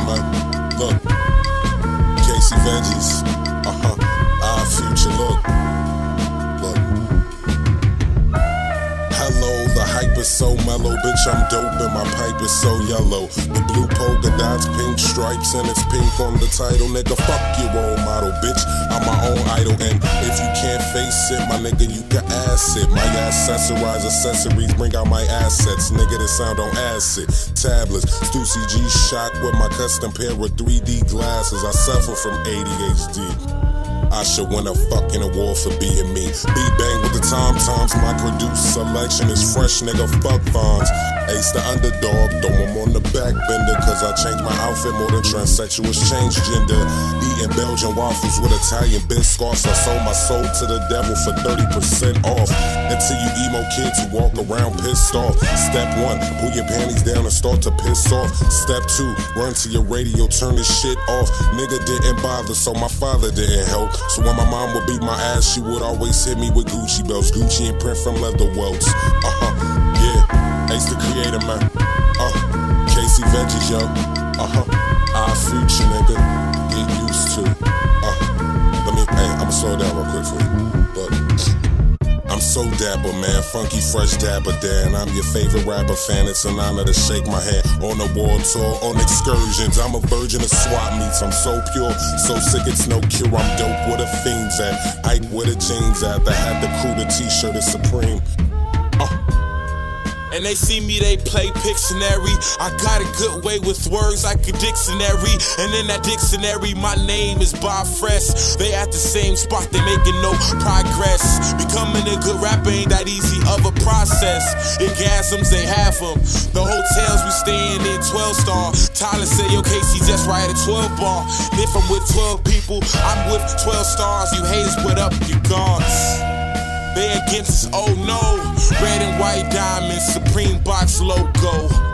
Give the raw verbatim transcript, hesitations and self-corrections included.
man. Look, Casey Veggies, uh-huh, our future, look, look. Hello, the hype is so mellow, bitch, I'm dope and my pipe is so yellow. The blue polka dots, pink stripes, and it's pink on the title. Nigga, fuck your role model, bitch, I'm my own idol. And if you can't face it, my nigga, you can ass it. My accessorize accessories, bring out my assets. Nigga, this sound on acid. Tablets, Stussy G shock with my custom pair of three D glasses. I suffer from A D H D. I should win a fucking award for being me. Beat bang with the tom-toms, my produced selection is fresh, nigga, fuck Vons. Ace the underdog, though I'm on the back bender, cause I changed my outfit more than transsexuals change gender. Eating Belgian waffles with Italian biscuits, I sold my soul to the devil for thirty percent off. Until you emo kids who walk around pissed off. Step one, pull your panties down and start to piss off. Step two, run to your radio, turn this shit off. Nigga didn't bother, so my father didn't help. So when my mom would beat my ass, she would always hit me with Gucci belts. Gucci and print from leather welts. Uh-huh, yeah, Ace the creator, man. Uh, Casey Veggies, yo. Uh-huh, our future, nigga. Get used to. Uh, let me, hey, I'ma slow down real quick for you. Look. I'm so dapper, man, funky, fresh dapper Dan. I'm your favorite rapper fan, it's an honor to shake my hand. On a world tour, on excursions, I'm a virgin of swap meets. I'm so pure, so sick it's no cure. I'm dope where the fiends at, Ike where the jeans at. That had the crew, the t-shirt is supreme. uh. And they see me, they play Pictionary. I got a good way with words like a dictionary. And in that dictionary, my name is Bob Fresh. They at the same spot, they making no progress. Becoming a good rapper ain't that easy of a process. Orgasms, they have them. The hotels we staying in, twelve star. Tyler said, yo, Casey just right at twelve bar. And if I'm with twelve people, I'm with twelve stars. You haters, put up your guards. They against us, oh no. Red and white diamonds, Supreme Box logo.